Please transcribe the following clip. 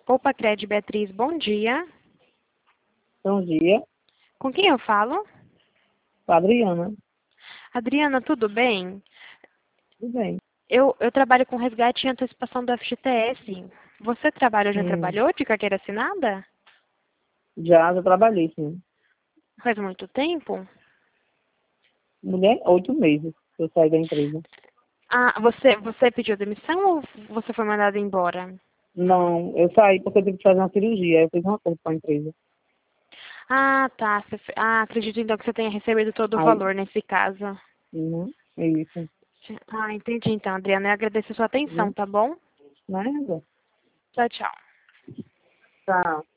Opa, Cred Beatriz, bom dia. Bom dia, Com quem eu falo? Adriana. Adriana, tudo bem? Tudo bem. Eu trabalho com resgate e antecipação do FGTS. Você já Hum, trabalhou de carteira assinada? já trabalhei, sim. Faz muito tempo? Mulher, 8 meses que eu saí da empresa. Ah, você pediu demissão ou você foi mandada embora? Não, eu saí porque eu tive que fazer uma cirurgia. Eu fiz uma coisa com a empresa. Ah, tá. Acredito então que você tenha recebido todo o Aí, valor nesse caso. é isso. Ah, entendi então, Adriana. Eu agradeço a sua atenção, Uhum. tá bom? Nada. Tchau, tchau. Tá.